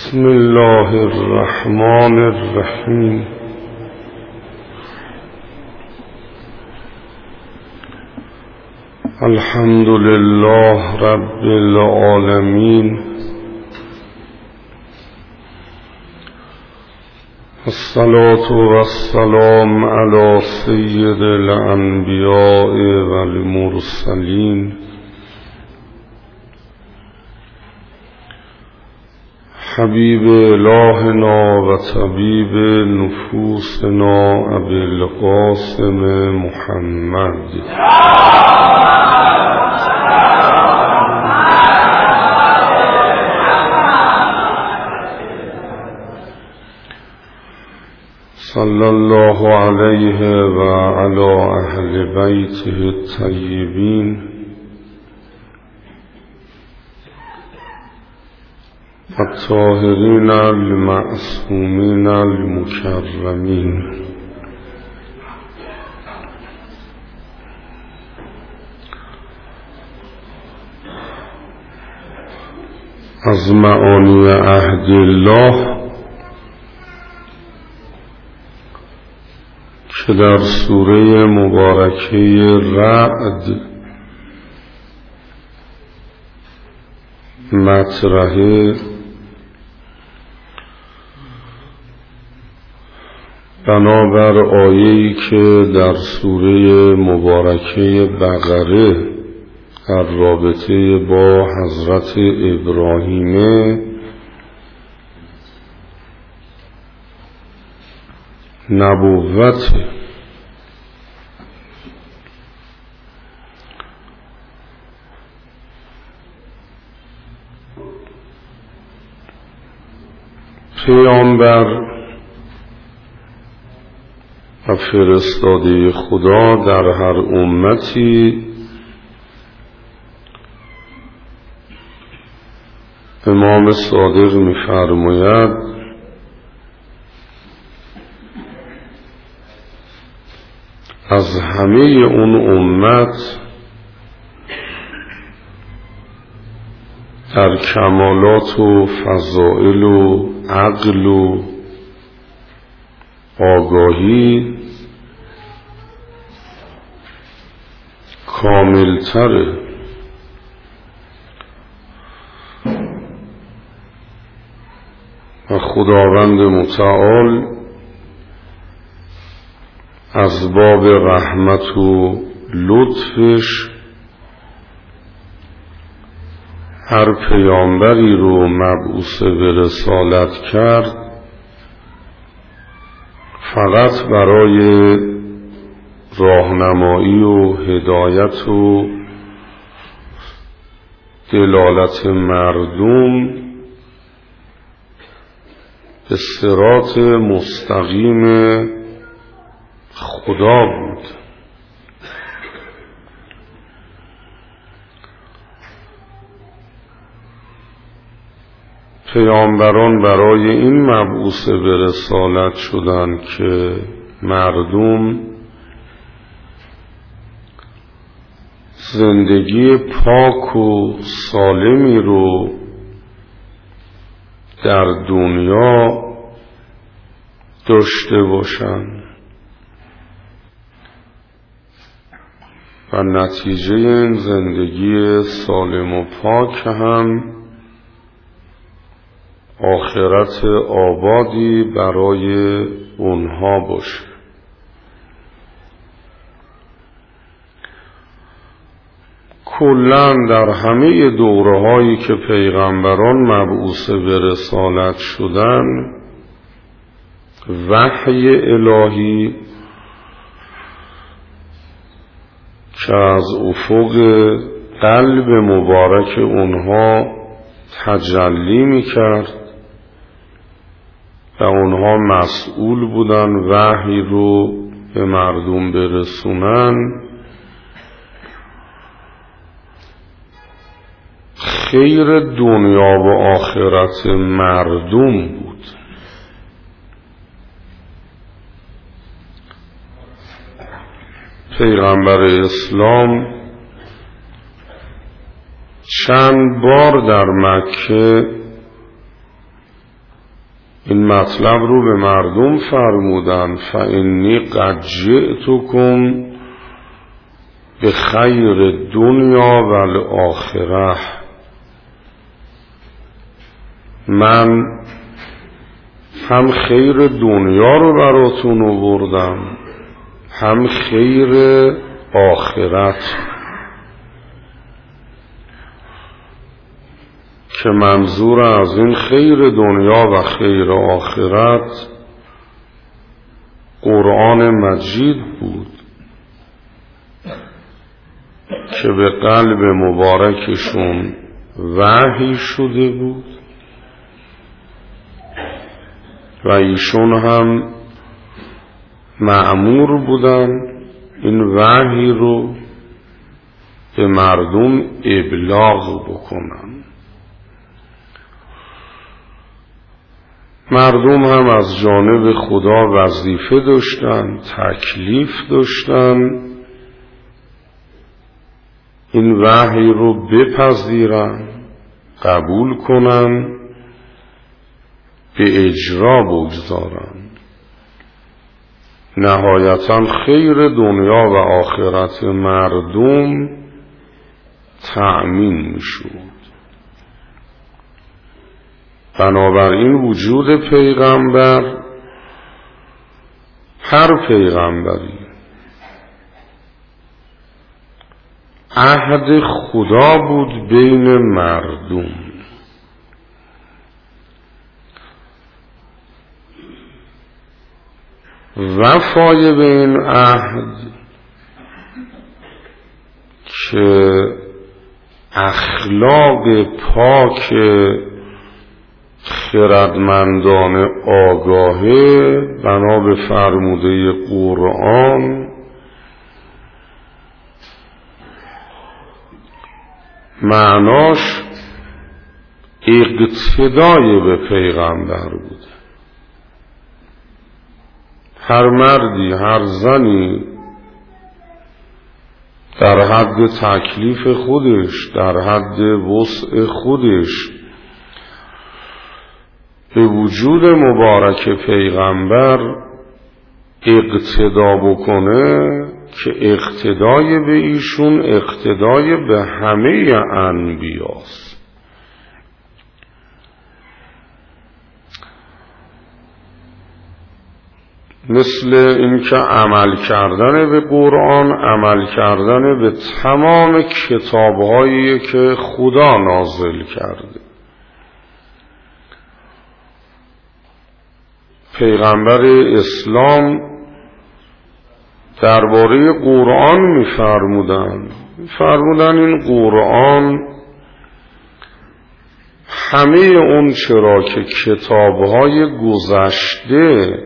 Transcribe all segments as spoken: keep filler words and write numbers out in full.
بسم الله الرحمن الرحیم. الحمد لله رب العالمین، الصلاة والسلام علی سید الانبیاء والمرسلین، حبیب الهنا و طبیب نفوسنا ابی القاسم محمد. صلی الله علیه و علی اهل بیته الطیبین الطاهرین المعصومین المکرمین. از معانی عهد الله که در سوره مبارکه رعد مطرحه، بنابر آیه‌ای که در سوره مبارکه بقره در رابطه با حضرت ابراهیم نبوت پیامبر و فرستاده خدا در هر امتی امام صادق می‌فرماید از همه اون امت در کمالات و فضائل و عقل و آگاهی کاملتره و خداوند متعال از باب رحمت و لطفش هر پیامبری رو مبعوث به رسالت کرد فقط برای راهنمایی و هدایت و دلالت مردم به صراط مستقیم خدا بود. پیامبران برای این مبعوث به رسالت شدند که مردم زندگی پاک و سالمی رو در دنیا داشته باشند و نتیجه این زندگی سالم و پاک هم آخرت آبادی برای اونها باشه. کلاً در همه دوره‌هایی که پیغمبران مبعوث به رسالت شدن، وحی الهی که از افق قلب مبارک اونها تجلی می‌کرد و اونها مسئول بودن وحی رو به مردم برسونن، خیر دنیا و آخرت مردم بود. پیغمبر اسلام چند بار در مکه این مطلب رو به مردم فرمودن فانی قد جئتکم به خیر دنیا و الاخره، من هم خیر دنیا رو براتون آوردم هم خیر آخرت، که منظور از این خیر دنیا و خیر آخرت قرآن مجید بود که به قلب مبارکشون وحی شده بود و ایشون هم مأمور بودن این وحی رو به مردم ابلاغ بکنن. مردم هم از جانب خدا وظیفه داشتن، تکلیف داشتن این وحی رو بپذیرن، قبول کنن، به اجرا بگذارن. نهایتا خیر دنیا و آخرت مردم تأمین میشود. بنابراین وجود پیغمبر، هر پیغمبری عهد خدا بود بین مردم. وفای به این عهد که اخلاق پاک خردمندان آگاهه بنا به فرموده قرآن معناش اقتدای به پیغمبر بود. هر مردی، هر زنی در حد تکلیف خودش، در حد وسع خودش به وجود مبارک پیغمبر اقتدا بکنه که اقتدای به ایشون اقتدای به همه انبیاست. مثل اینکه عمل کردن به قرآن عمل کردن به تمام کتابهایی که خدا نازل کرده. پیغمبر اسلام درباره قرآن می‌فرمودند می‌فرمودند این قرآن همه اون چرا که کتاب‌های گذشته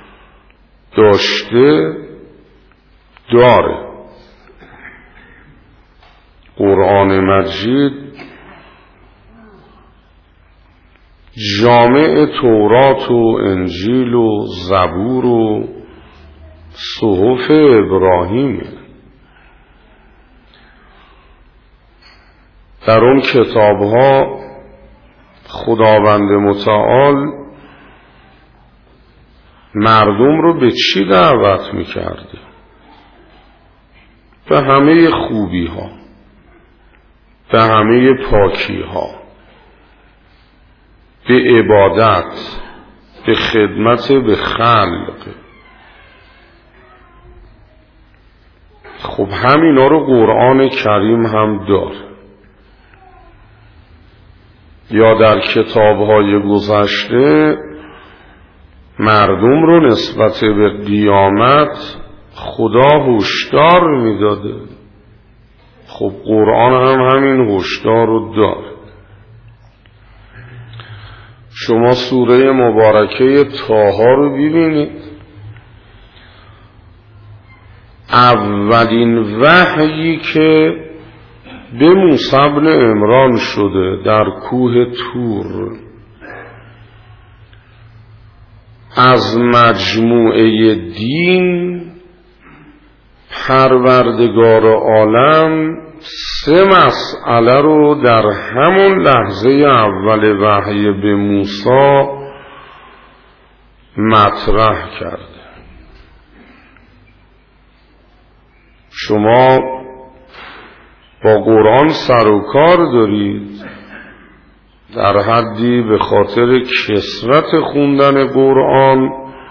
داشته داره. قرآن مجید جامع تورات و انجیل و زبور و صحف ابراهیم. در اون کتابها خداوند متعال مردم رو به چی دعوت میکرده؟ به همه خوبی ها، به همه پاکی ها، به عبادت، به خدمت به خلق. خب همینا رو قرآن کریم هم داره. یا در کتاب‌های گذشته مردم رو نسبت به قیامت خدا هشدار میداده. خب قرآن هم همین هشدار رو داره. شما سوره مبارکه طه رو ببینید، اولین وحیی که به موسی بن عمران شده در کوه طور از مجموعه دین، پروردگار عالم سه مسئله رو در همون لحظه اول وحی به موسی مطرح کرده. شما با قرآن سر و کار دارید در حدی به خاطر کثرت خوندن قرآن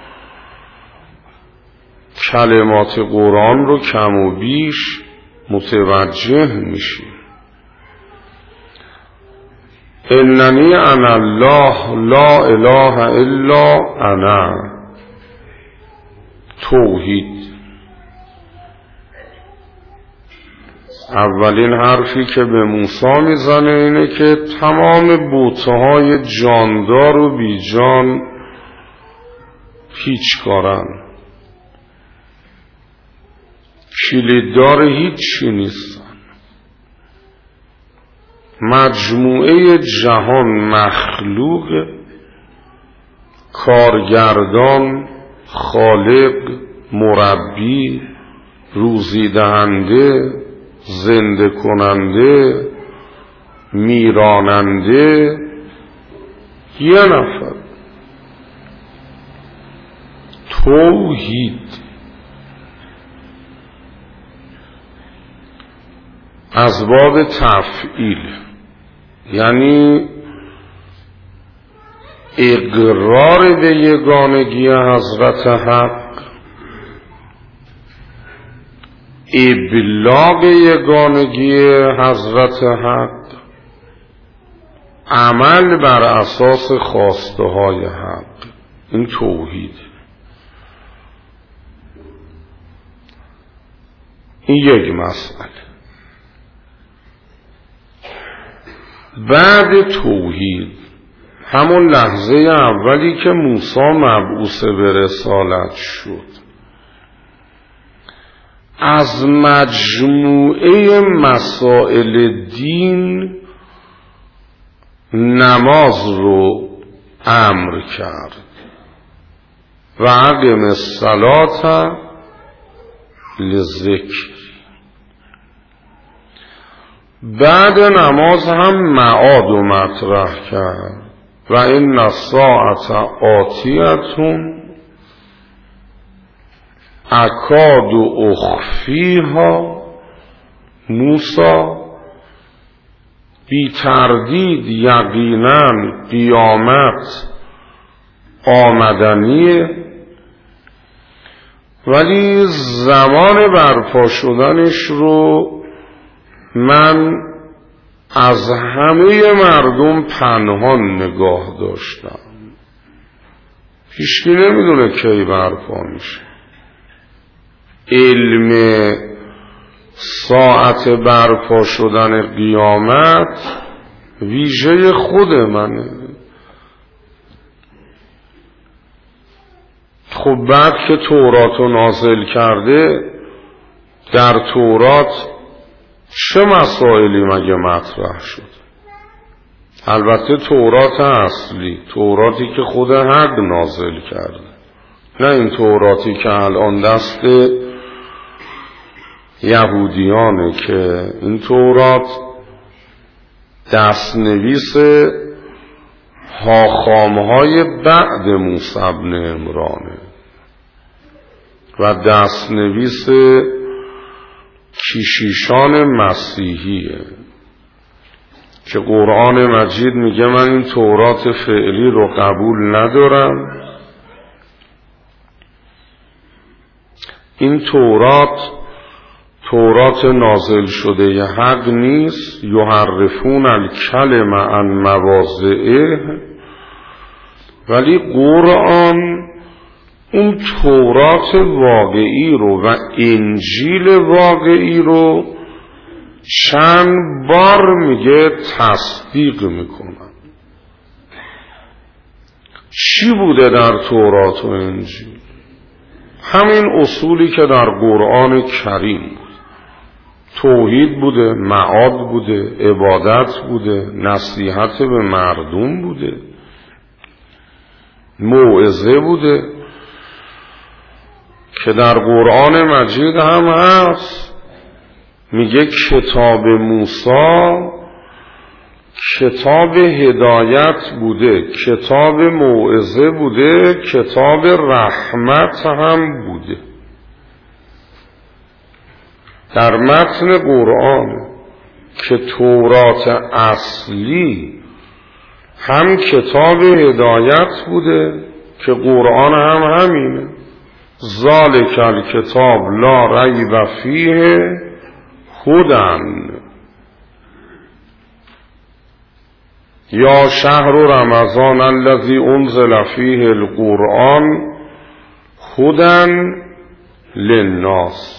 کلمات قرآن رو کم و بیش متوجه میشید. اننی انا الله لا اله الا انا، توحید. اولین حرفی که به موسی میزنه اینه که تمام بت‌های جاندار و بی جان هیچ کارن، کلیددار هیچی نیستن. مجموعه جهان مخلوق، کارگردان، خالق، مربی، روزی دهنده، زنده کننده، میراننده، یه نفر. توحید از باب تفعیل، یعنی اقرار به یگانگی حضرت حق، ابلاغ یگانگی حضرت حق، عمل بر اساس خواسته های حق. این توحید. این یک مسئله. بعد توحید، همون لحظه اولی که موسی مبعوث به رسالت شد، از مجموعه مسائل دین نماز رو امر کرد و اقم الصلاة لذکر. بعد نماز هم معاد و مطرح کرد و این الساعة آتیتون اکاد و اخفیها. موسی بی تردید یقینا قیامت آمدنیه، ولی زمان برپا شدنش رو من از همه مردم پنهان نگاه داشتم. هیچکی نمیدونه کی برپا میشه. علم ساعت برپا شدن قیامت ویژه خود منه. خب بعد که تورات رو نازل کرده، در تورات چه مسائلی مگه مطرح شد؟ البته تورات اصلی، توراتی که خود حق نازل کرده، نه این توراتی که الان دست یهودیانه، که این تورات دست نویس هاخامهای بعد موسی بن عمرانه و دست نویس کشیشان مسیحیه که قرآن مجید میگه من این تورات فعلی رو قبول ندارم. این تورات تورات نازل شده ی حق نیست. یحرفون الکلم عن مواضعه، ولی قرآن اون تورات واقعی رو و انجیل واقعی رو چند بار میگه تصدیق میکنن. چی بوده در تورات و انجیل؟ همین اصولی که در قرآن کریم بود. توحید بوده، معاد بوده، عبادت بوده، نصیحت به مردم بوده، موعظه بوده که در قرآن مجید هم هست. میگه کتاب موسی کتاب هدایت بوده، کتاب موعظه بوده، کتاب رحمت هم بوده. در متن قرآن که تورات اصلی هم کتاب هدایت بوده که قرآن هم همینه، ذالک الکتاب لا ریب فیه هدی یا شهر رمضان الذی انزل فیه القرآن هدی للناس.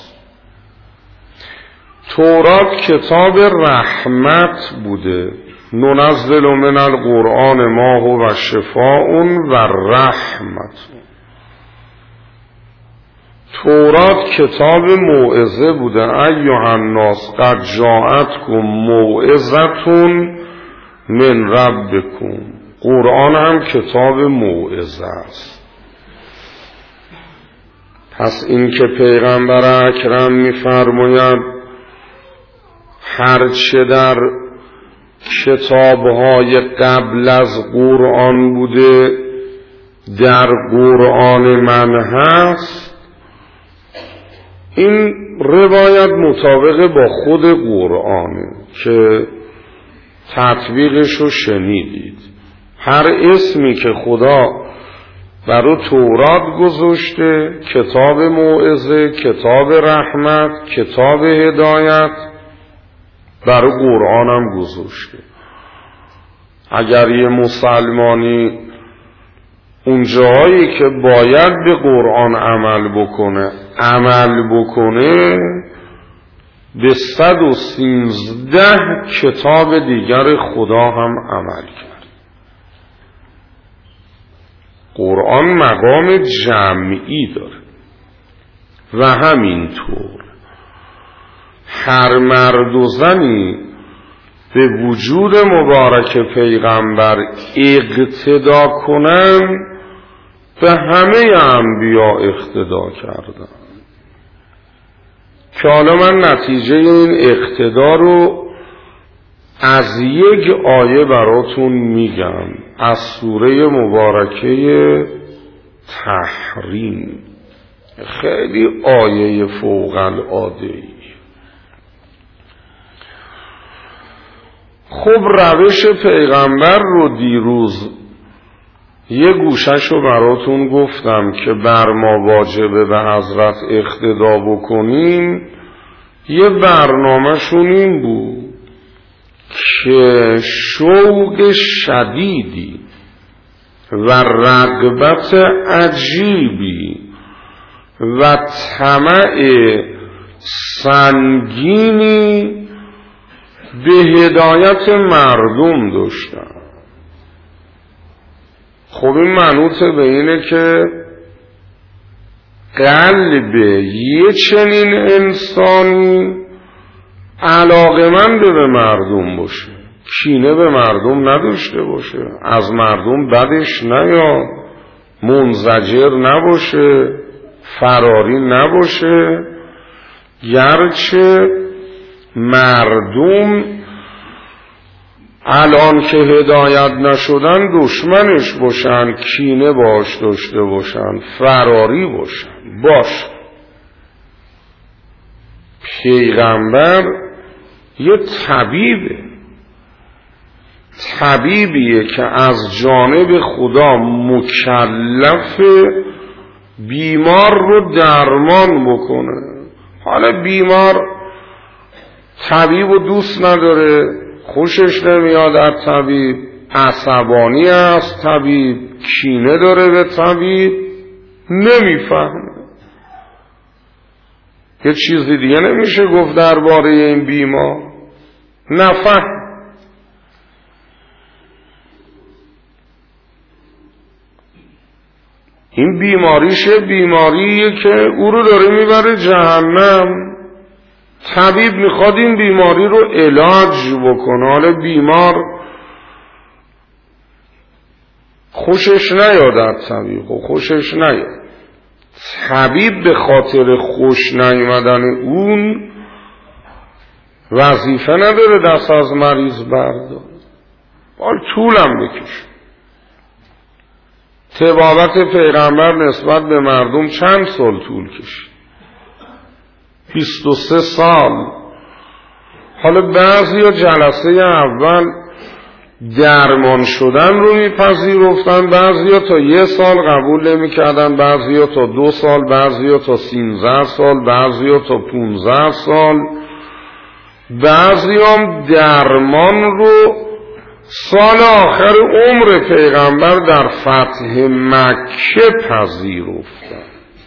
تورات کتاب رحمت بوده، ننزل من القرآن ما هو شفاء و رحمت. تورات کتاب موعظه بوده، ایها الناس قد جاءتکم موعظة من ربکم. قرآن هم کتاب موعظه است. پس این که پیغمبر اکرم می‌فرماید هرچه در کتاب‌های قبل از قرآن بوده در قرآن من هست، این روایت مطابق با خود قرآنه که تطبیقش رو شنیدید. هر اسمی که خدا برای تورات گذاشته، کتاب موعظه، کتاب رحمت، کتاب هدایت، برای قرآن هم گذاشته. اگر یه مسلمانی اون جایی که باید به قرآن عمل بکنه عمل بکنه، به صد و سیزده کتاب دیگر خدا هم عمل کرد. قرآن مقام جمعی داره و همینطور هر مرد و زنی به وجود مبارک پیغمبر اقتدا کنن به همه انبیا اقتدا کردن. که حالا من نتیجه این اقتدا رو از یک آیه براتون میگم از سوره مبارکه تحریم. خیلی آیه فوق العاده‌ای. خب روش پیغمبر رو دیروز یه گوشش رو براتون گفتم که بر ما واجبه به حضرت اقتدا بکنیم. یه برنامه‌شون این بود که شوق شدیدی و رغبت عجیبی و طمع سنگینی به هدایت مردم داشتن. خب این منوط به اینه که قلب یه چنین انسانی علاقمند به مردم باشه، کینه به مردم نداشته باشه، از مردم بدش نیاد، منزجر نباشه، فراری نباشه، گرچه مردم الان که هدایت نشدن دشمنش باشن، کینه باش داشته باشن، فراری باشن. باش پیغمبر یه طبیبه، طبیبیه که از جانب خدا مکلف بیمار رو درمان بکنه. حالا بیمار طبیب رو دوست نداره، خوشش نمیاد از طبیب، عصبانی است طبیب، کینه داره به طبیب، نمیفهمه. یه چیزی دیگه نمیشه گفت درباره این بیمار، نفهم. این بیماریشه بیماریه که او رو داره میبره جهنم. طبیب میخواد این بیماری رو علاج بکنه. حالا بیمار خوشش نیاد از طبیب، خوشش نیاد. طبیب به خاطر خوش نیامدن اون وظیفه نداره دست از مریض برداره. حال طولم بکش. طبابت پیغمبر نسبت به مردم چند سال طول کشید؟ بیست و سه سال. حالا بعضی ها جلسه اول درمان شدن رو میپذیرفتن، بعضی ها تا یه سال قبول نمی کردن، بعضی ها تا دو سال، بعضی ها تا سینزده سال، بعضی ها تا پونزده سال، بعضی هم درمان رو سال آخر عمر پیغمبر در فتح مکه پذیرفتن.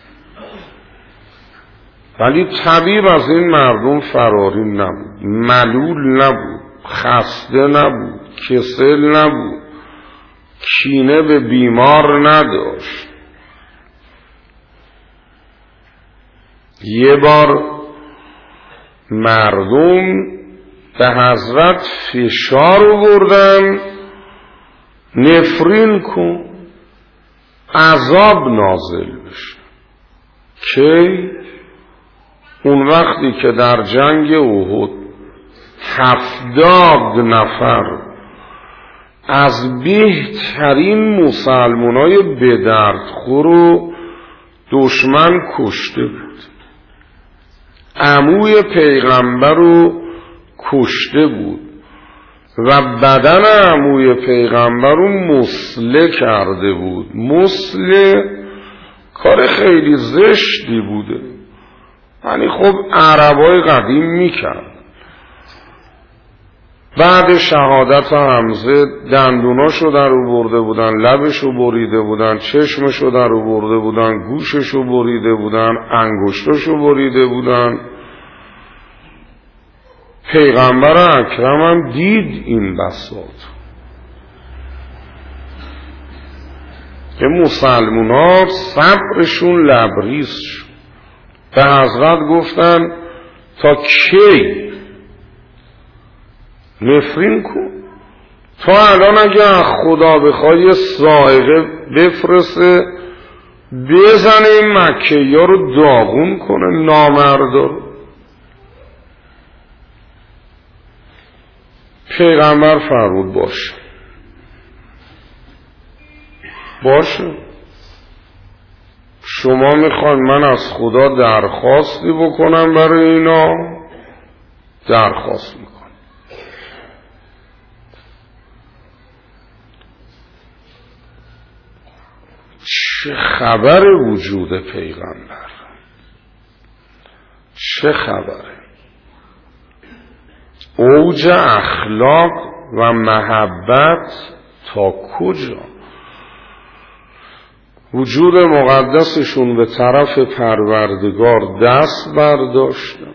ولی طبیب از این مردم فراری نبود، ملول نبود، خسته نبود، کسل نبود، کینه به بیمار نداشت. یه بار مردم به حضرت فشار آوردن نفرین کن، عذاب نازل بشه. که اون وقتی که در جنگ احد هفتاد نفر از بهترین مسلمانای بدردخور و دشمن کشته بود، عموی پیغمبر رو کشته بود و بدن عموی پیغمبر رو مسله کرده بود. مسله کار خیلی زشتی بوده، یعنی خب عربای قدیم میکرد. بعد شهادت حمزه دندوناشو در رو برده بودن، لبشو بریده بودن، چشمشو در رو برده بودن، گوششو بریده بودن، انگشتاشو بریده بودن. پیغمبر اکرم هم دید این بساط که مسلمون ها صبرشون لبریز شد. به حضرت گفتن تا کی نفرین کن؟ تا الان اگه از خدا بخوای صاعقه بفرسته بزنه این مکه ها رو داغون کنه، نامردا رو. پیغمبر فرمود باشه باشه، شما میخوان من از خدا درخواستی بکنم برای اینا، درخواست میکنم. چه خبر وجود پیغمبر، چه خبره؟ اوج اخلاق و محبت تا کجا؟ وجود مقدسشون به طرف پروردگار دست برداشتن.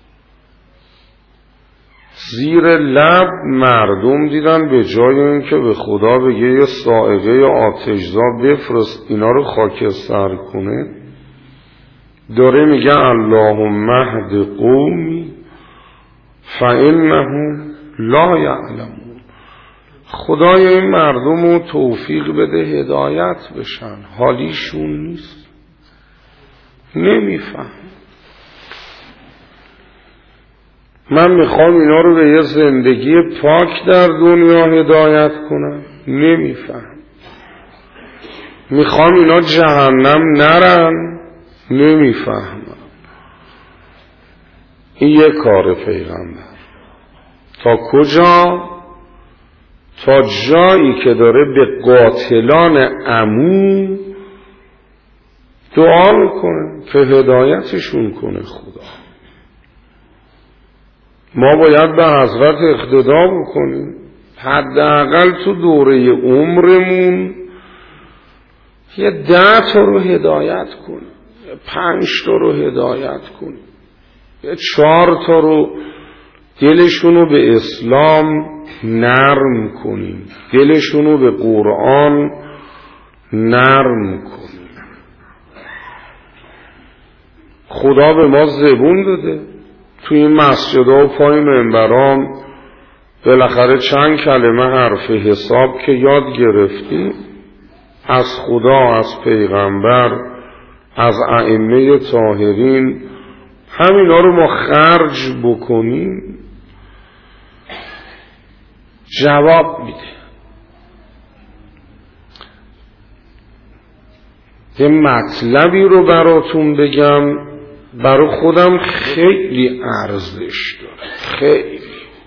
زیر لب مردم دیدن به جای اینکه به خدا بگه یه صاعقه آتشزا بفرست اینا رو خاکستر کنه، داره میگه اللهم اهد قومی فانهم لا یعلمون. خدای این مردم رو توفیق بده هدایت بشن، حالیشون نیست، نمیفهم. من میخوام اینا رو به یه زندگی پاک در دنیا هدایت کنم، نمیفهم. میخوام اینا جهنم نرن، نمیفهمم. این یه کار پیغمبر. تا کجا؟ تا جایی که داره به قاتلان عمو دعا میکنه که هدایتشون کنه خدا. ما باید به حضرت اقتدا بکنیم، حداقل تو دوره عمرمون یه ده تا رو هدایت کنیم، یه پنج تا رو هدایت کنیم، یه چهار تا رو دلشونو به اسلام نرم کنیم، دلشونو به قرآن نرم کنیم. خدا به ما زبون داده، توی این مسجدها و پای منبرام بالاخره چند کلمه حرف حساب که یاد گرفتیم از خدا، از پیغمبر، از ائمه طاهرین، همینا رو ما خرج بکنیم جواب میده. یه مطلبی رو براتون بگم برای خودم خیلی ارزش داره، خیلی.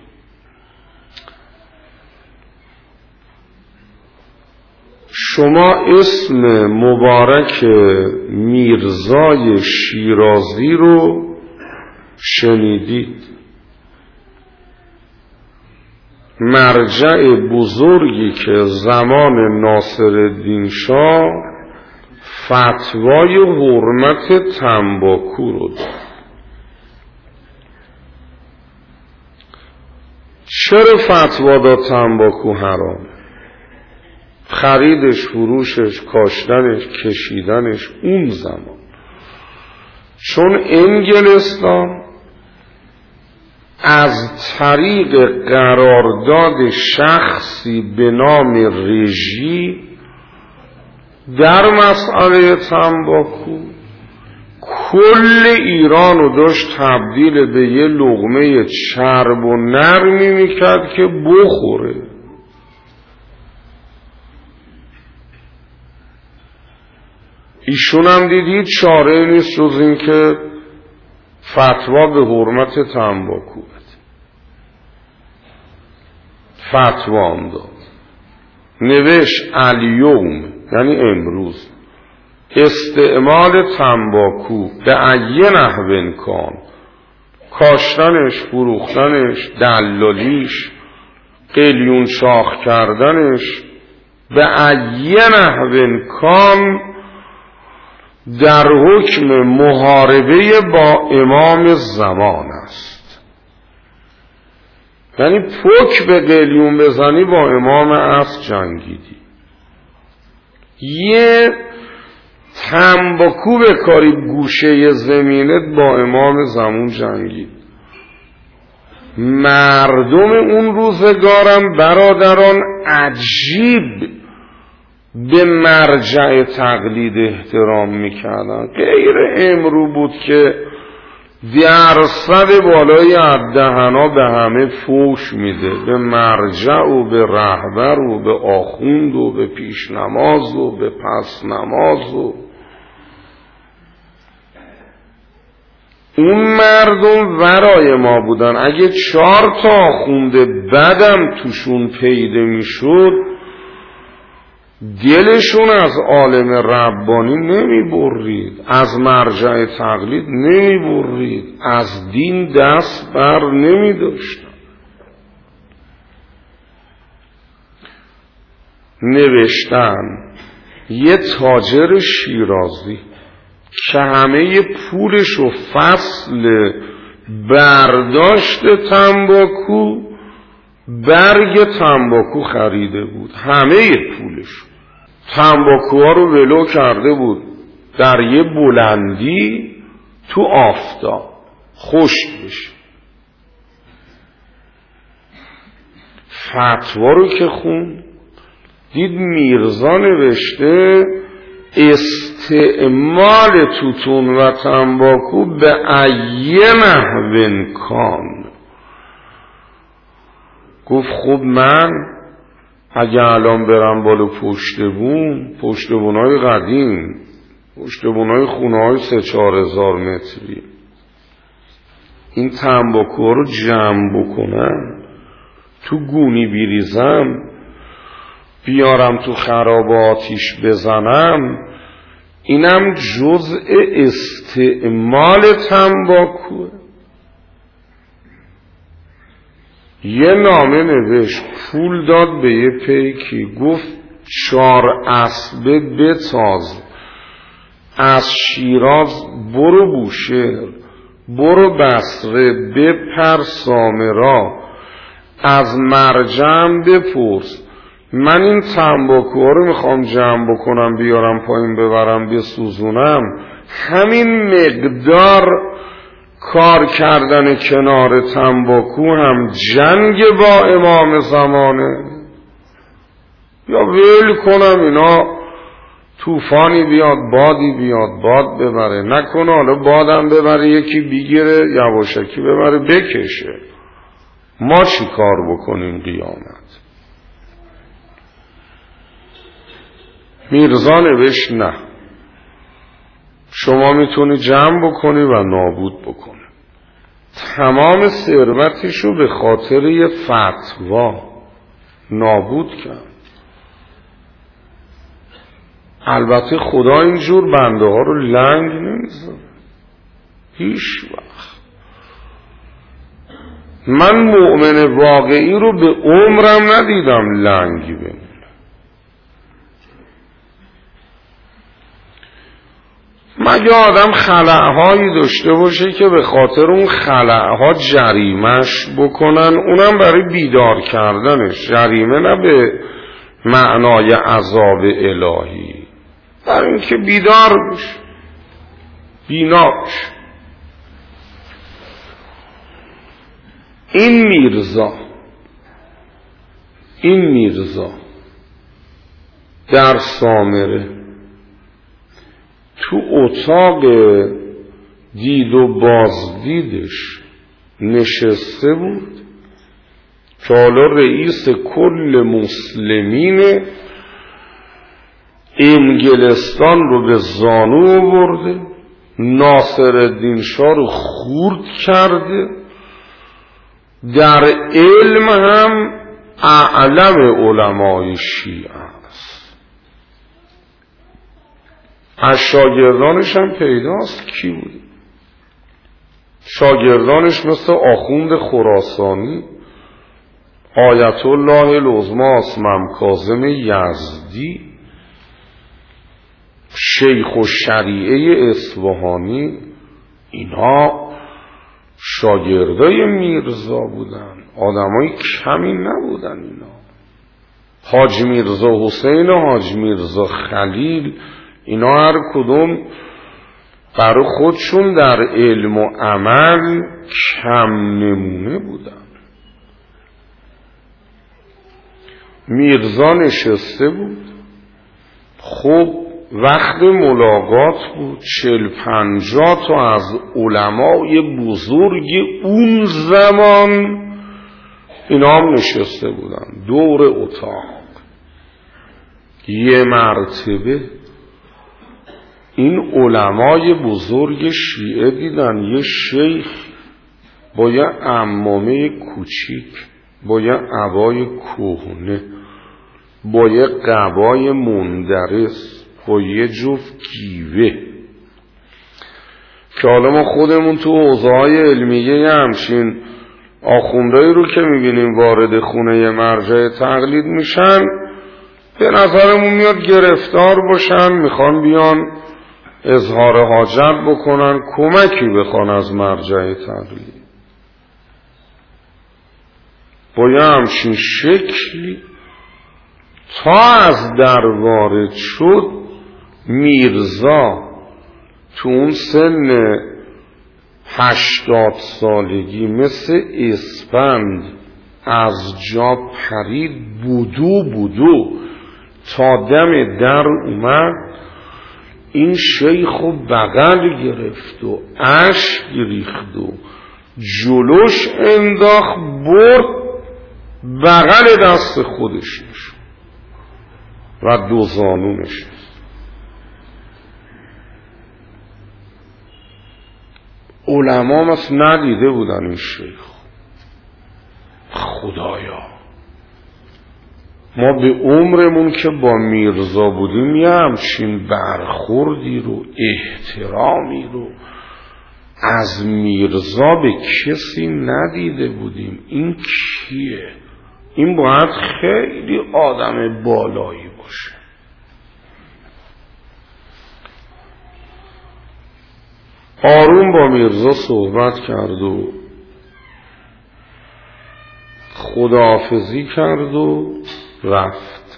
شما اسم مبارک میرزای شیرازی رو شنیدید. مرجع بزرگی که زمان ناصرالدین شاه فتوای حرمت تنباکو رو داد. چرا فتوا داد تنباکو حرام؟ خریدش، فروشش، کاشتنش، کشیدنش اون زمان، چون انگلستان از طریق قرارداد شخصی به نام رژی در مسئله تنباکو کل ایران رو داشت تبدیل به یه لقمه چرب و نرمی میکرد که بخوره. ایشون هم دیدید چاره نیست جز این که فتوا به حرمت تنباکو بده. فتوا هم داد، نوشت الیوم یعنی امروز استعمال تنباکو به ای نحو کان، کاشتنش، فروختنش، دلالیش، قلیون شاخ کردنش، به ای نحو کان در حکم محاربه با امام زمان است. یعنی پک به قلیون بزنی با امام عصر جنگیدی. یه تنباکو بکاری گوشه زمینت با امام زمان جنگید. مردم اون روزگارم برادران عجیب به مرجع تقلید احترام میکردن. غیر امرو بود که درصد بالای دهنا به همه فوش میده، به مرجع و به رهبر و به آخوند و به پیش نماز و به پس نماز. و اون مردم ورای ما بودن. اگه چهار تا آخوند بدم توشون پیدا میشد دلشون از عالم ربانی نمی برید، از مرجع تقلید نمی برید، از دین دست بر نمی داشتن. نوشتن یه تاجر شیرازی که همه پولش و فصل برداشت تنباکو برگ تنباکو خریده بود، همه پولش. تنباکوها رو ولو کرده بود در یه بلندی تو آفتاب خشک بشه. فتوا رو که خون دید میرزا نوشته استعمال توتون و تنباکو به ای نحو کان. گفت خب من اگه الان برم بالا پشتبون، پشتبونای قدیم، پشتبونای خونه های سه چهار هزار متری، این تنباکو رو جمع بکنم تو گونی بیریزم بیارم تو خراب آتیش بزنم، اینم جزء استعمال تنباکوه. یه نامه نوشت، پول داد به یه پیکی، گفت چار اسبه بتاز، از شیراز برو بوشهر، برو بصره، بپر سامرا، از مرجم بپرس من این تنباکوها رو میخوام جمع بکنم بیارم پایین ببرم بسوزونم، همین مقدار کار کردن کنار تنباکو هم جنگ با امام زمانه، یا ویل کنم اینا طوفانی بیاد بادی بیاد باد ببره، نکنه حالا بادم ببره یکی بگیره یواشکی ببره بکشه، ما چی کار بکنیم قیامت؟ میرزا نوشت نه، شما میتونی جمع بکنی و نابود بکنی. تمام ثروتشو به خاطر یه فتوا نابود کرد. البته خدا اینجور بنده ها رو لنگ نمیذاره هیچ وقت. من مؤمن واقعی رو به عمرم ندیدم لنگی بمونه. مگه آدم خلأهایی داشته باشه که به خاطر اون خلأها جریمش بکنن، اونم برای بیدار کردنش، جریمه نه به معنای عذاب الهی، برای اینکه بیدار بشه، بیناش. این میرزا این میرزا در سامره تو اتاق دید و بازدیدش نشسته بود که حالا رئیس کل مسلمین انگلستان رو به زانو آورده، ناصرالدین شاه رو خورد کرده، در علم هم اعلم علمای شیعه است. از شاگردانش هم پیداست کی بود؟ شاگردانش مثل آخوند خراسانی، آیت الله العظمی اسمم کاظم یزدی، شیخ و شریعه اصفهانی، اینا شاگردای میرزا بودن، آدمای کمی نبودن اینا. حاج میرزا حسین و حاج میرزا خلیل، اینا هر کدوم برای خودشون در علم و عمل کم نمونه بودن. میرزا نشسته بود، خب وقت ملاقات بود، چل پنجاه تا از علمای بزرگ اون زمان اینا هم نشسته بودن دور اتاق. یه مرتبه این علمای بزرگ شیعه دیدن یه شیخ با یه عمامه کوچیک، با یه عبای کهنه، با یه قبای مندرس، با یه جفت گیوه، که حالا ما خودمون تو حوزه‌های علمیه همچین آخوندایی رو که میبینیم وارد خونه مرجع تقلید میشن، به نظرمون میاد گرفتار باشن، میخوان بیان اظهار حاجت بکنن، کمکی بخوان از مرجع تقلید. با یه همچین شکلی تا از در وارد شد، میرزا تو اون سن هشتاد سالگی مثل اسپند از جا پرید، بودو بودو تا دم در اومد، این شیخو بغل گرفت و اشک ریخت و جلوش انداخت، برد بغل دست خودش نشد و دو زانو نشست. علما مثل ندیده بودن این شیخ. خدایا ما به عمرمون که با میرزا بودیم یه همچین برخوردی رو، احترامی رو از میرزا به کسی ندیده بودیم. این کیه؟ این باید خیلی آدم بالایی باشه. آروم با میرزا صحبت کرد و خداحافظی کرد و رفت.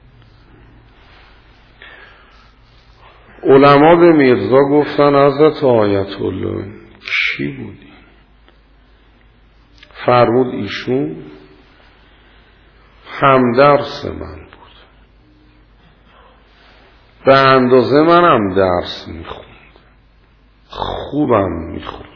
علما به میرزا گفتن حضرت آیت الله کی بودی؟ فرمود ایشون همدرس من بود، به اندازه منم درس میخوند، خوبم میخوند،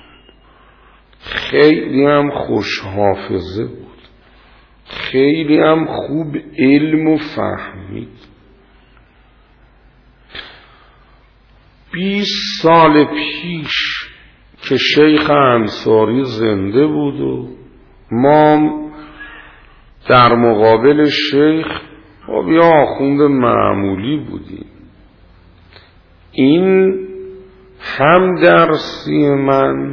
خیلی هم خوش حافظه بود، خیلی هم خوب علم و فهمید. بیست سال پیش که شیخ انصاری زنده بود و ما در مقابل شیخ خب یه آخوند معمولی بودیم. این هم درسی من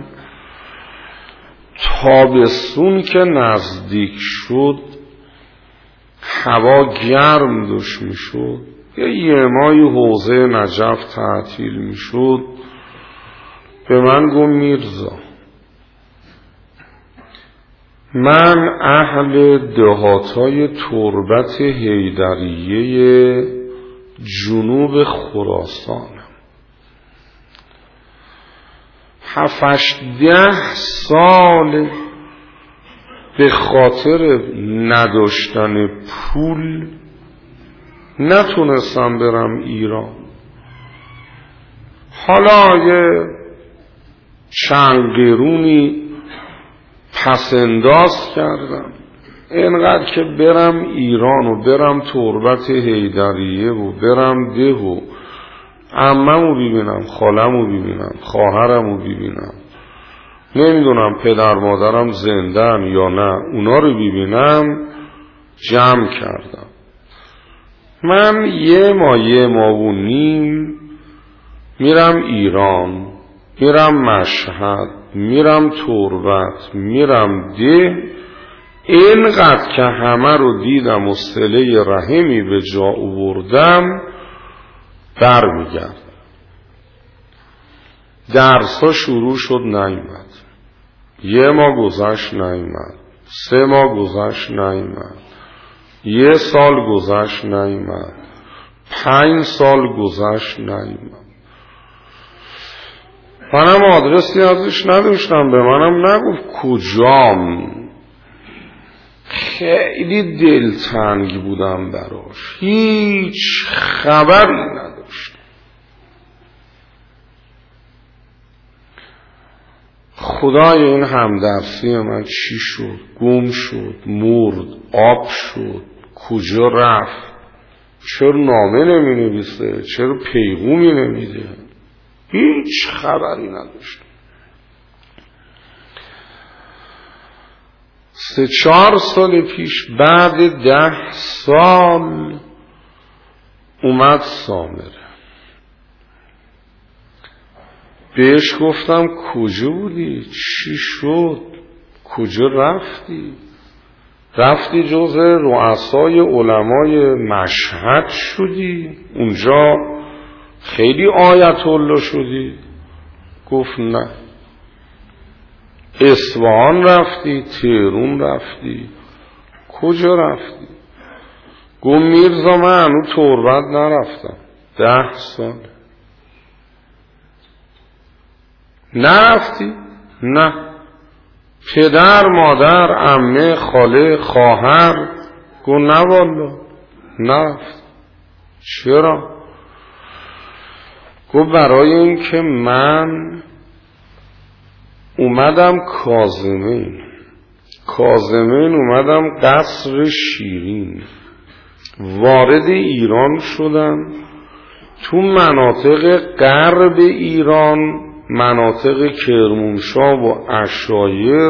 تابستون که نزدیک شد هوا گرم داشت می شد، یه یه ماهی حوزه نجف تعطیل می شد، به من گفت میرزا من اهل دهاتای تربت حیدریه جنوب خراسانم، هفتش ده سال به خاطر نداشتن پول نتونستم برم ایران. حالا یه چند قرونی پسنداز کردم اینقدر که برم ایران و برم تربت حیدریه و برم ده و عممو ببینم، خالمو ببینم، خواهرمو ببینم، نمیدونم پدر مادرم زندن یا نه، اونا رو ببینم. جمع کردم من یه ماه یه ماه و نیم میرم ایران، میرم مشهد، میرم تربت، میرم ده، اینقدر که همه رو دیدم و صله رحمی به جا آوردم بر میگردم. درسا شروع شد نیامد، یه ماه گذشت نیامد، سه ماه گذشت نیامد، یه سال گذشت نیامد، پنج سال گذشت نیامد. منم آدرسی ازش نداشتم، به منم نگفت کجام. خیلی دلتنگ بودم براش، هیچ خبری نداشتم. خدای این همدرسی من چی شد؟ گم شد، مرد، آب شد، کجا رفت؟ چرا نامه نمی نویسه؟ چرا پیغومی نمیده؟ هیچ خبری نداشتم. سه چهار سال پیش بعد ده سال اومد سامره. بهش گفتم کجا بودی؟ چی شد؟ کجا رفتی؟ رفتی جز رؤسای علمای مشهد شدی؟ اونجا خیلی آیت الله شدی؟ گفت نه. اصفهان رفتی؟ تهران رفتی؟ کجا رفتی؟ گفت میرزا من هنو تربت نرفتم، ده سال. نرفتی؟ نه. پدر، مادر، عمه، خاله، خواهر؟ گفت نه والا نرفت. چرا؟ گفت برای این که من اومدم کاظمین کاظمین اومدم قصر شیرین، وارد ایران شدم، تو مناطق غرب ایران، مناطق کرمانشاه و عشایر،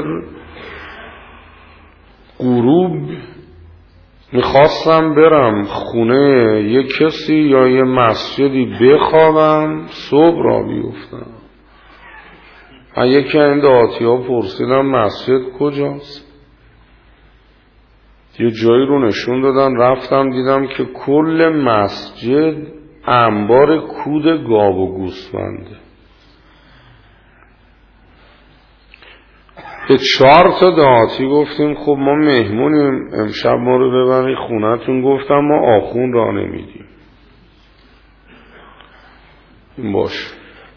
غروب میخواستم برم خونه یه کسی یا یه مسجدی بخوابم، صبح را بیفتم. من یکی این دهاتی ها پرسیدم مسجد کجاست؟ یه جایی رو نشون دادن، رفتم دیدم که کل مسجد انبار کود گاو و گوسفنده. به چهار تا دهاتی گفتیم خب ما مهمونیم، امشب ما رو ببرید خونتون. گفتم ما آخون را نمیدیم. باش.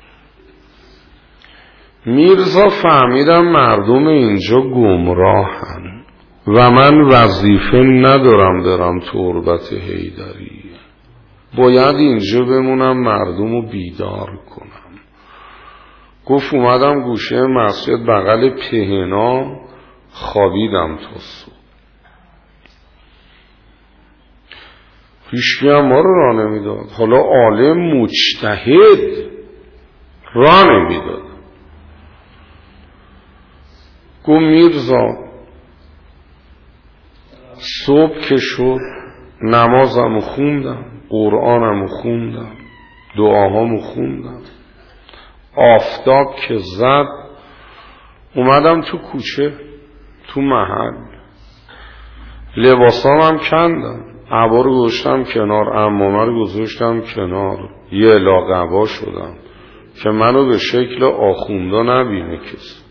میرزا فهمیدم مردم اینجا گمراهن و من وظیفه ندارم برم تربت حیدری، باید اینجا بمونم مردم رو بیدار کنم. گفت اومدم گوشه مسجد بغل پهنا خوابیدم تا صبح. هیچکی هم ما رو راه نمیداد. حالا عالم مجتهد راه نمیداد. گفت میرزا صبح که شد نمازمو خوندم، قرآنمو خوندم، دعاهامو خوندم، آفتاب که زد اومدم تو کوچه، تو محل، لباسامم کندم، عبا رو گذاشتم کنار، عمامه رو گذاشتم کنار، یه لاغبا شدم که منو به شکل آخوندا نبینه کسی.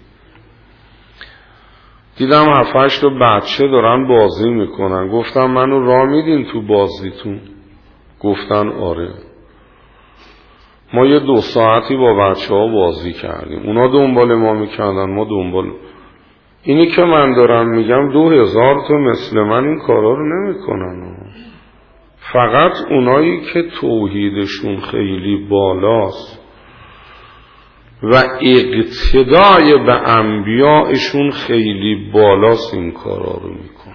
دیدم هفت هشت تا بچه دارن بازی میکنن. گفتم منو راه میدین تو بازیتون؟ گفتن آره. ما یه دو ساعتی با بچه ها بازی کردیم، اونا دنبال ما میکردن، ما دنبال. اینی که من دارم میگم دو هزار تا مثل من این کارا رو نمیکنن. فقط اونایی که توحیدشون خیلی بالاست و اقتدای به انبیایشون خیلی بالاست این کارا رو میکنن.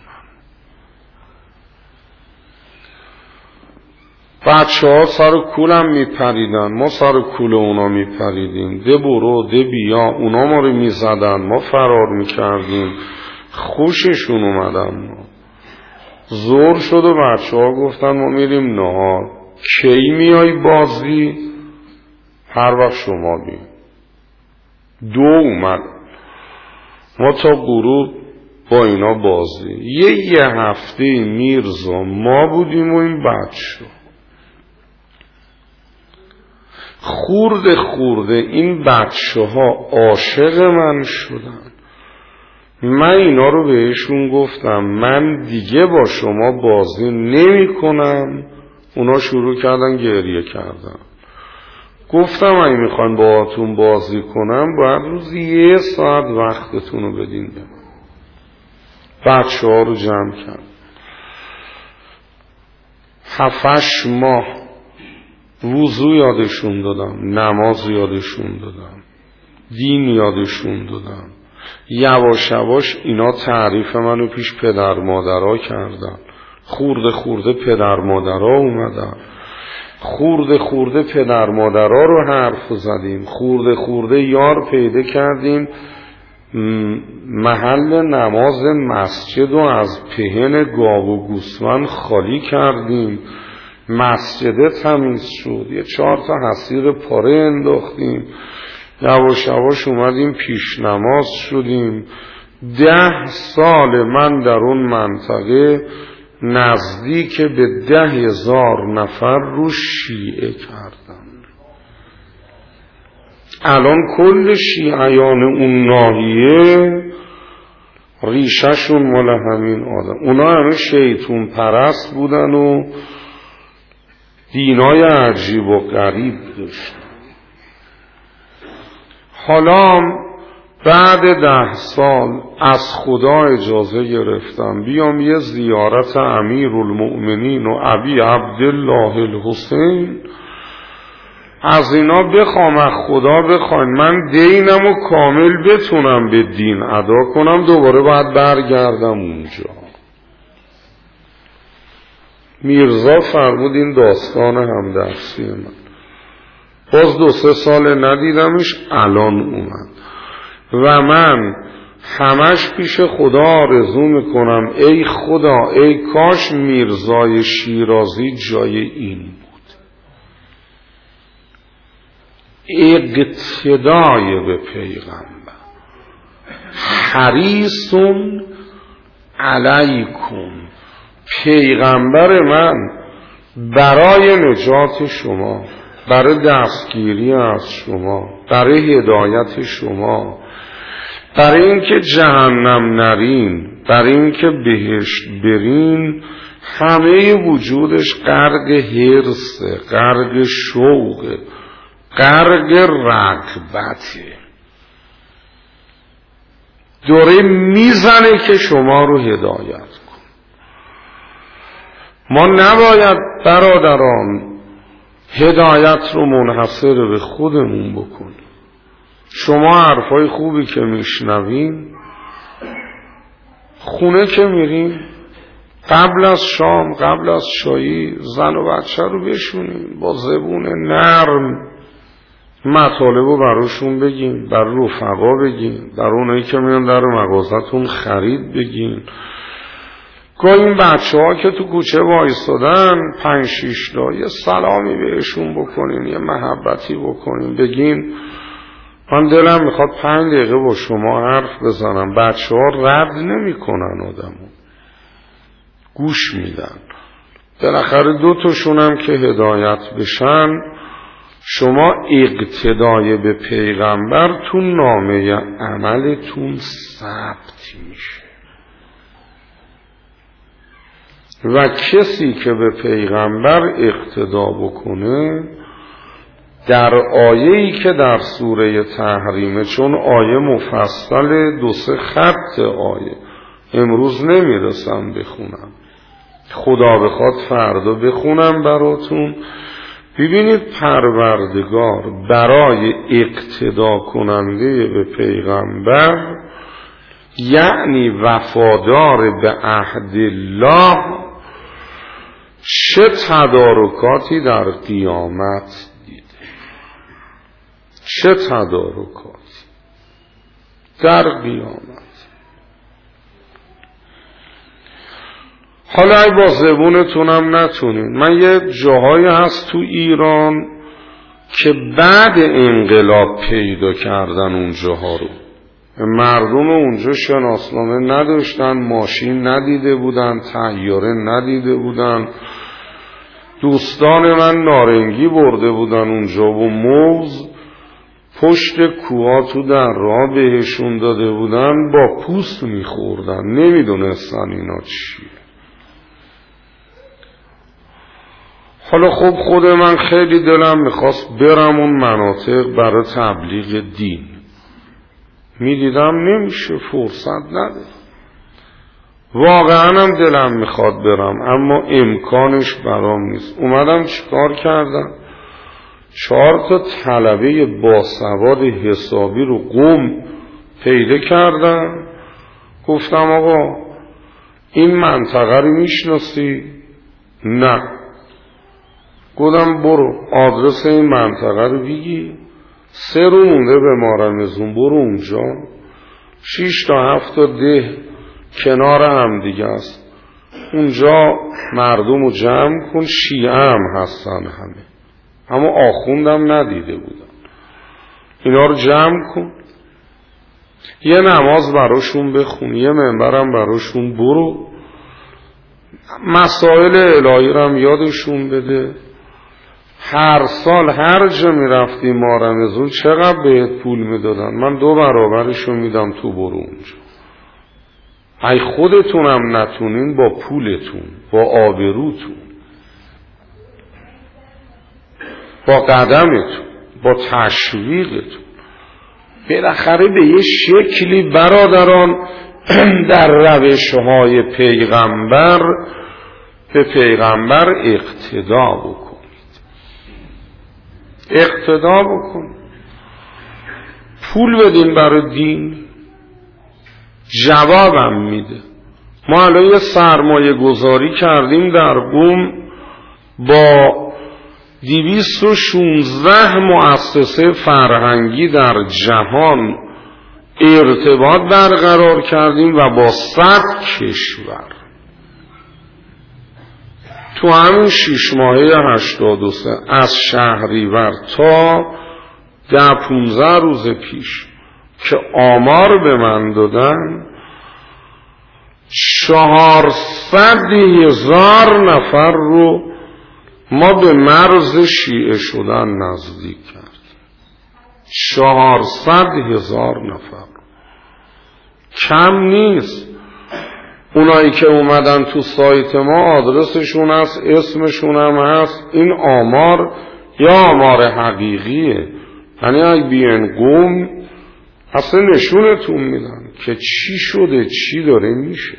بچه ها سر کولم میپریدن، ما سر کول اونا میپریدیم، ده برو ده بیا، اونا ما رو میزدن، ما فرار میکردیم، خوششون اومدن. ما زور شد و بچه ها گفتن ما میریم نهار. کی میای بازی؟ هر وقت شما بیم. دو اومد، ما تا غروب با اینا بازی. یه یه هفته میرزا ما بودیم و این بچه خورده خورده این بچه ها عاشق من شدن. من اینا رو بهشون گفتم من دیگه با شما بازی نمی کنم. اونا شروع کردن گریه کردن. گفتم اگه میخواین باهاتون بازی کنم باید روزی یه ساعت وقتتون رو بدین به من. بچه ها رو جمع کرد. هفتش ماه وضو یادشون دادم، نماز یادشون دادم، دین یادشون دادم. یواش یواش اینا تعریف منو پیش پدر مادرها کردن. خورده خورده پدر مادرها اومدن. خورده خورده پدر مادرها رو حرف زدیم. خورده خورده یار پیدا کردیم. محل نماز مسجد رو از پهن گاو و گوسفند خالی کردیم. مسجد تمیز شد. یه چهار تا حصیر پاره انداختیم. یواش یواش اومدیم پیش نماز شدیم. ده سال من در اون منطقه نزدیک به ده هزار نفر رو شیعه کردم. الان کل شیعیان اون ناحیه ریشهشون مال همین آدم. اونا همه شیطون پرست بودن و دینای عجیب و غریب داشتن. حالا بعد ده سال از خدا اجازه گرفتم بیام یه زیارت امیرالمؤمنین و ابی عبدالله الحسین از اینا بخوام، از خدا بخواین من دینم و کامل بتونم به دین ادا کنم، دوباره باید برگردم اونجا. میرزا فرمود این داستان همدرسی من. باز دو سه سال ندیدمش، الان اومد و من همش پیش خدا آرزو میکنم ای خدا ای کاش میرزای شیرازی جای این بود. اقتدای به پیغمبر. حریصون علیکم، پیغمبر من برای نجات شما، برای دستگیری از شما، برای هدایت شما، برای اینکه جهنم نرین، برای اینکه بهشت برین، همه وجودش غرق حرصه، غرق شوقه، غرق رغبته. داره میزنه که شما رو هدایت کن. ما نباید برادران هدایت رو منحصر به خودمون بکنیم. شما حرفای خوبی که میشنوین، خونه که میرین، قبل از شام، قبل از چایی، زن و بچه رو بشونین با زبون نرم مطالب رو براشون بگین، بر رفقا بگین، در اونایی که میان در مغازتون خرید بگین. گاهی این بچه ها که تو کوچه وایستادن پنج شیش تا یه سلامی بهشون بکنین، یه محبتی بکنین، بگین من دلم میخواد پنج دقیقه با شما حرف بزنم. بچه ها رد نمی کنن آدمو، گوش میدن. بالاخره دو تاشون هم که هدایت بشن، شما اقتدای به پیغمبر تو نامه عملتون ثبت میشه و کسی که به پیغمبر اقتدا بکنه در آیه‌ای که در سوره تحریمه، چون آیه مفصل دو سه خط آیه امروز نمیرسم بخونم، خدا بخواد فردا بخونم براتون. ببینید پروردگار برای اقتدا کننده به پیغمبر، یعنی وفادار به عهد الله، چه تدارکاتی در قیامت دیده، چه تدارکاتی در قیامت. حالا ای با زبونتونم نتونین، من یه جاهایی هست تو ایران که بعد انقلاب پیدا کردن اون جاها رو، مردم اونجا شناسنامه نداشتن، ماشین ندیده بودن، طیاره ندیده بودن. دوستان من نارنگی برده بودن اونجا و موز پشت کوها تو در راه بهشون داده بودن، با پوست میخوردن، نمیدونستن اینا چیه. حالا خب خود من خیلی دلم میخواست برم اون مناطق برای تبلیغ دین، میدیدم نمیشه، فرصت نده. واقعا هم دلم میخواد برم اما امکانش برام نیست. اومدم چیکار کردم؟ چهار تا طلبه باسواد حسابی رو قم پیدا کردم، گفتم آقا این منطقه رو میشناسی؟ نه. گفتم برو آدرس این منطقه رو بگی، سه رو مونده به مارمزون، برو اونجا، شیش تا هفت تا ده کنار هم دیگه است، اونجا مردم رو جمع کن، شیعه هم هستن همه، اما آخوندم ندیده بودن، اینا رو جمع کن، یه نماز براشون بخون، یه منبرم براشون برو، مسائل الهی رو هم یادشون بده. هر سال هر جا می رفتی ما رمزون چقدر بهت پول می دادن؟ من دو برابرشو میدم، تو برو اونجا. ای خودتونم نتونین، با پولتون، با آبروتون، با قدمتون، با تشویقتون، بالاخره به یه شکلی برادران در روشهای پیغمبر به پیغمبر اقتدا بکنید، اقتدا بکن. پول بدین برای دین، جوابم میده. ما الان یه سرمایه گذاری کردیم در قم با دویست و شانزده مؤسسه فرهنگی در جهان ارتباط برقرار کردیم و با صد کشور. تو همین شیش ماهه هشتاد و سه از شهریور تا ده پونزده روز پیش که آمار به من دادن، چهارصد هزار نفر رو ما به مرز شیعه شدن نزدیک کردیم. چهارصد هزار نفر کم نیست. اونایی که اومدن تو سایت ما آدرسشون هست، اسمشون هم هست. این آمار یا آمار حقیقیه، یعنی اگه بیان قم اصلا نشونتون میدن که چی شده، چی داره میشه.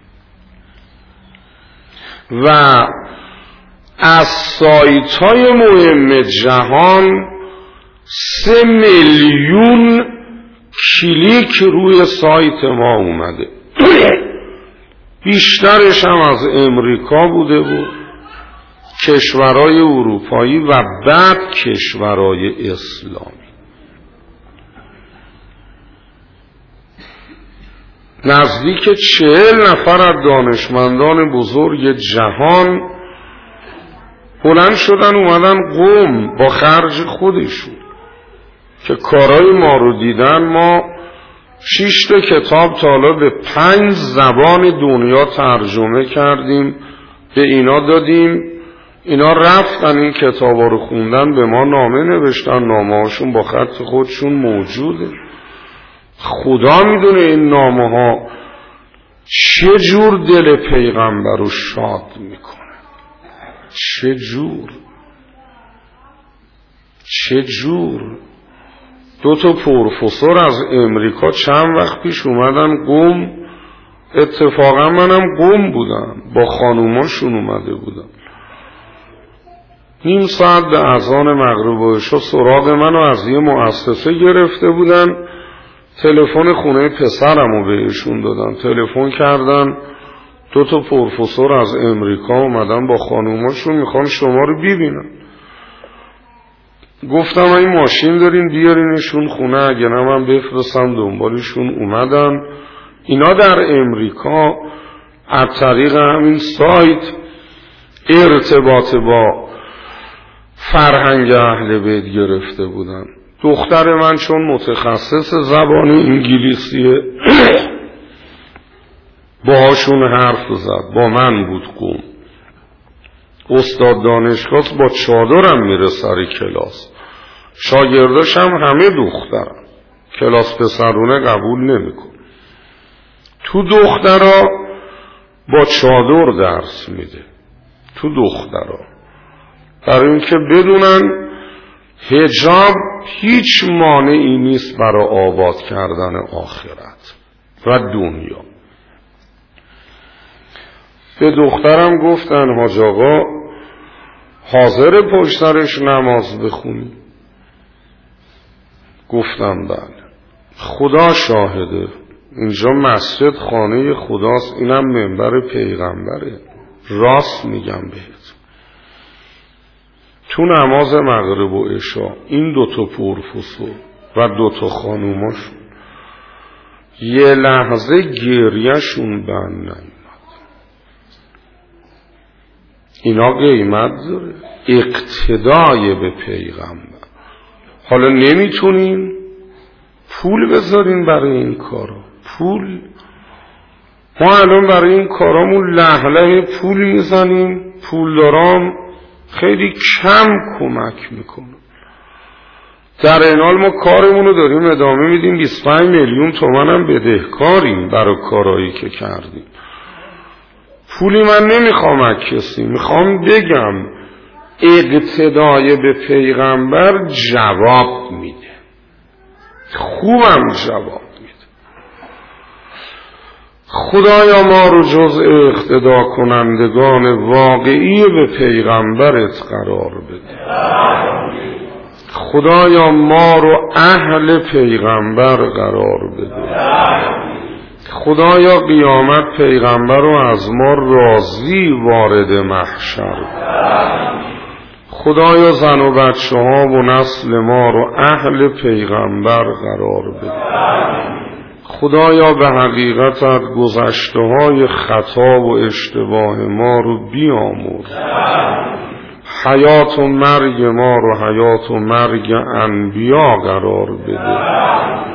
و از سایت های مهم جهان سه میلیون کلیک روی سایت ما اومده. بیشترش هم از امریکا بوده بود کشورهای اروپایی و بعد کشورهای اسلامی. نزدیک چهل نفر از دانشمندان بزرگ جهان بلند شدن اومدن قم با خرج خودشون که کارای ما رو دیدن. ما شش تا کتاب تا حالا به پنج زبان دنیا ترجمه کردیم، به اینا دادیم، اینا رفتن این کتابا رو خوندن، به ما نامه نوشتن، نامه هاشون با خط خودشون موجوده. خدا میدونه این نامه ها چه جور دل پیغمبر رو شاد میکنه، چه جور چه جور. دو تا پروفسور از امریکا چند وقت پیش اومدن قم، اتفاقا منم قم بودم، با خانوماشون اومده بودم. نیم ساعت به اذان مغرب و عشا سراغ منو از یه مؤسسه گرفته بودن، تلفن خونه پسرمو بهشون دادن، تلفن کردن دو تا پروفسور از امریکا اومدن با خانوماشون میخوان شما رو ببینن. گفتم این ماشین دارین بیارینشون خونه، اگه نه من بفرستم دنبالشون. اومدن. اینا در امریکا از طریق همین سایت ارتباط با فرهنگ اهل بیت گرفته بودن. دختر من چون متخصص زبان انگلیسیه باهاشون حرف زد، با من بود قم. استاد دانشگاه با چادرم میره سر کلاس، شاگرداش هم همه دخترم، کلاس پسرونه قبول نمیکن. تو دخترها با چادر درس میده، تو دخترها، برای اینکه بدونن حجاب هیچ مانعی نیست برای آباد کردن آخرت و دنیا. به دخترم گفتن حاج آقا حاضر پشت سرش نماز بخونی؟ گفتم بله. خدا شاهده اینجا مسجد خانه خداست، اینم منبر پیغمبره، راست میگم بهت. تو نماز مغرب و عشا این دوتا پروفسور و دوتا خانوماشون یه لحظه گریهشون بند نیومد. اینا قیمت داره، اقتدای به پیغمبر. حالا نمیتونین پول بذارین برای این کارا، پول. ما الان برای این کارامون لهله پول میزنیم، پول دارام خیلی کم کمک میکنه. در این حال ما کارمونو داریم ادامه میدیم، بیست و پنج میلیون تومن هم بدهکاریم برای کارایی که کردیم. پولی من نمیخوام از کسی، میخوام بگم اقتدای به پیغمبر جواب میده، خوبم جواب میده. خدایا ما رو جز اقتدا کنندگان واقعی به پیغمبرت قرار بده. خدایا ما رو اهل پیغمبر قرار بده. خدایا قیامت پیغمبر رو از ما راضی وارد محشر. خدایا زن و بچه ها و نسل ما رو اهل پیغمبر قرار بده. خدایا به حقیقتت گذشته های خطا و اشتباه ما رو بیامرز. حیات و مرگ ما رو حیات و مرگ انبیا قرار بده.